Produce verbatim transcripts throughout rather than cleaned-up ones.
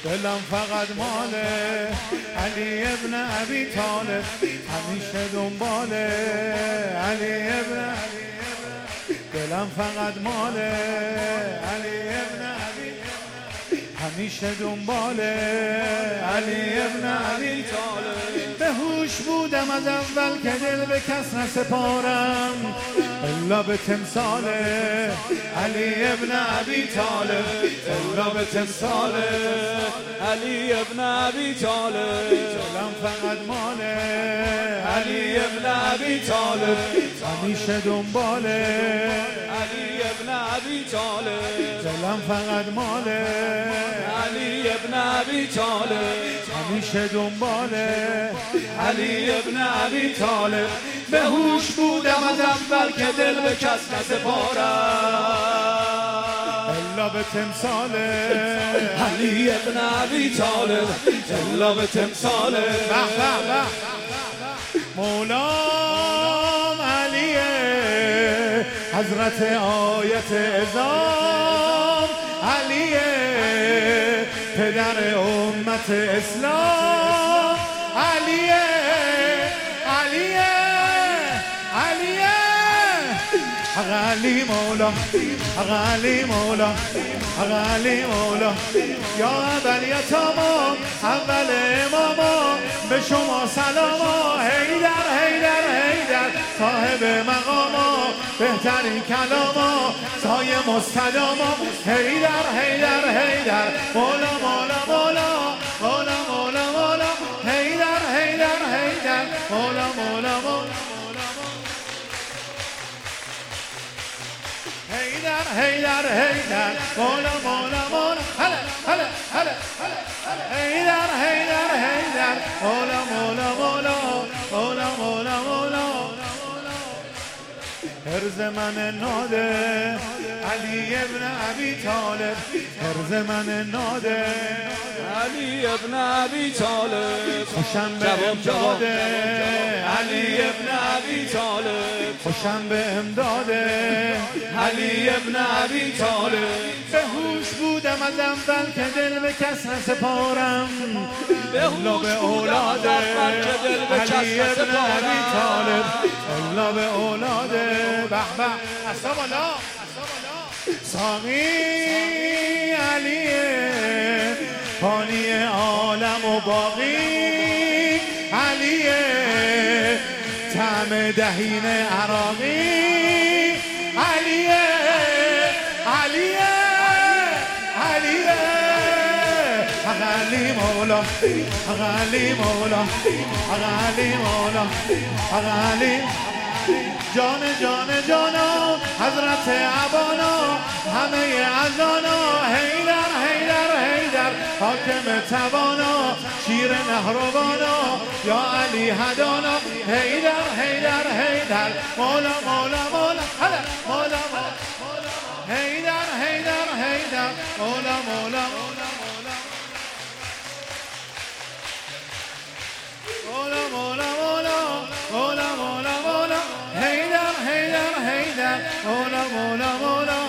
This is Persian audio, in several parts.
دلم فقط مال علی ابن ابی طالب، همیشه دنبال علی ابن دلم فقط مال علی ابن ابی، همیشه دنبال علی ابن ابی طالب. به هوش بودم از اول که دل به کس نسپارم، الا به تمثال علی ابن ابی طالب، الا به تمثال علی ابن ابی طالب. دلم فقط مال علی ابن ابی طالب، همیشه دنبال علی ابن ابی طالب. دلم فقط مال علی ابن ابی طالب، همیشه دنبال علی ابن ابی طالب. به هوش بودم از اول که دل به کس نسپارم، الا به تمثال علی ابن ابی طالب، الا به تمثال مولام علیه، حضرت آیت اعظام علیه، پدر امت اسلام علیه، علیه، علیه. حق علی مولا، حق علی مولا، حق علی مولا. یا اول یتاما، اول اماما، به شما سلاما. حیدر حیدر حیدر صاحب مقاما، بهترین کلاما، سایه مستداما. حیدر حیدر حیدر مولا مولا مولا، مولا مولا مولا. حیدر حیدر حیدر مولا مولا مولا. حیدر حیدر حیدر مولا مولا مولا. هلا هلا هلا هلا. حیدر حیدر حیدر مولا مولا مولا، مولا مولا مولا. حرز من ناده علی ابن ابی طالب، حرز من ناده علی ابن ابی طالب. خوشم به امداد علی ابن ابی طالب، خوشم به امداد علی ابن ابی طالب. به هوش بودم از اول که دل به کس نسپارم، الا به اولاد علی ابن ابی طالب، الا به اولاد. به به اصلا بالا ساقی علیه، پانی عالم و باقی علیه، طعم دهین عراقی علیه، علیه، علیه. حق علی مولا، حق علی مولا، حق علی مولا، حق علی. جان جان جانا حضرت عبانا، همه ازانا. حیدر حیدر حیدر حاکم توانا، شیر نهروانا، یا علی هدانا. حیدر حیدر حیدر مولا مولا مولا. هلا مولا مولا. حیدر حیدر حیدر مولا مولا مولا. مولا مولا مولا، مولا مولا مولا. حیدر حیدر حیدر مولا مولا مولا.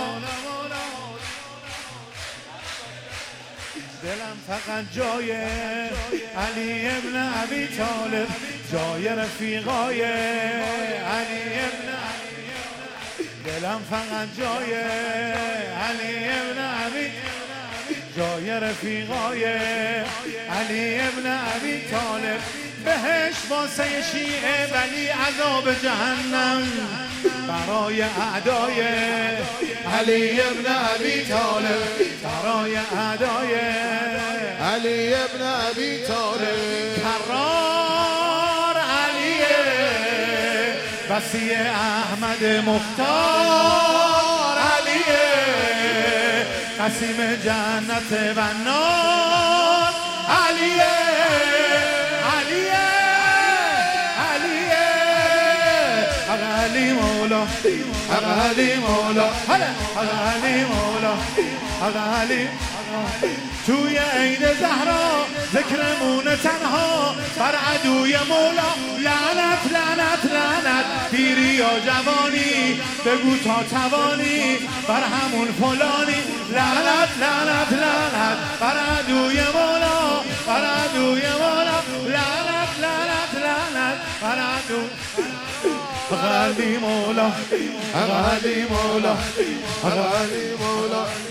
دلم فقط جای علی ابن ابی طالب، جای رفیقای علی ابن. دلم فقط جای علی ابن ابی، جای رفیقای علی ابن ابی طالب. بهش واسه شیعه ولی عذاب جهنم برای اعدای علی ابن ابی طالب، برای اعدای علی ابن ابی طالب. کرار علیه، وصی احمد مختار علیه، قسیم جنت و نار علیه، علی مولا، علی مولا، علی مولا، علی. توی عید زهرا ذکرمون تنها، بر عدوی مولا لعنت لعنت لعنت. پیری یا جوانی بگو تا توانی، بر همون فلانی لعنت لعنت لعنت. بر عدوی مولا آقا علی مولا آقا علی مولا آقا علی مولا